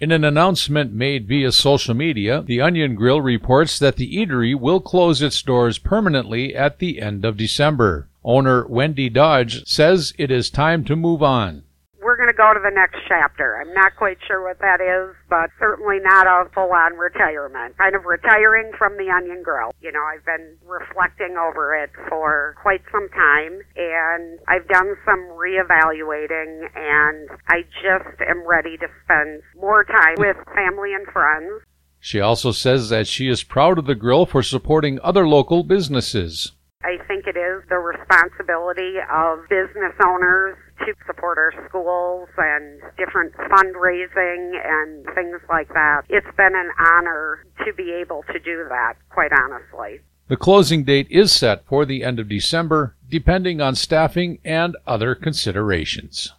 In an announcement made via social media, the Onion Grill reports that the eatery will close its doors permanently at the end of December. Owner Wendy Dodge says it is time to move on. We're going to go to the next chapter. I'm not quite sure what that is, but certainly not a full-on retirement. Kind of retiring from the Onion Grill. I've been reflecting over it for quite some time, and I've done some reevaluating, and I just am ready to spend more time with family and friends. She also says that she is proud of the grill for supporting other local businesses. I think it is the responsibility of business owners to support our schools and different fundraising and things like that. It's been an honor to be able to do that, quite honestly. The closing date is set for the end of December, depending on staffing and other considerations.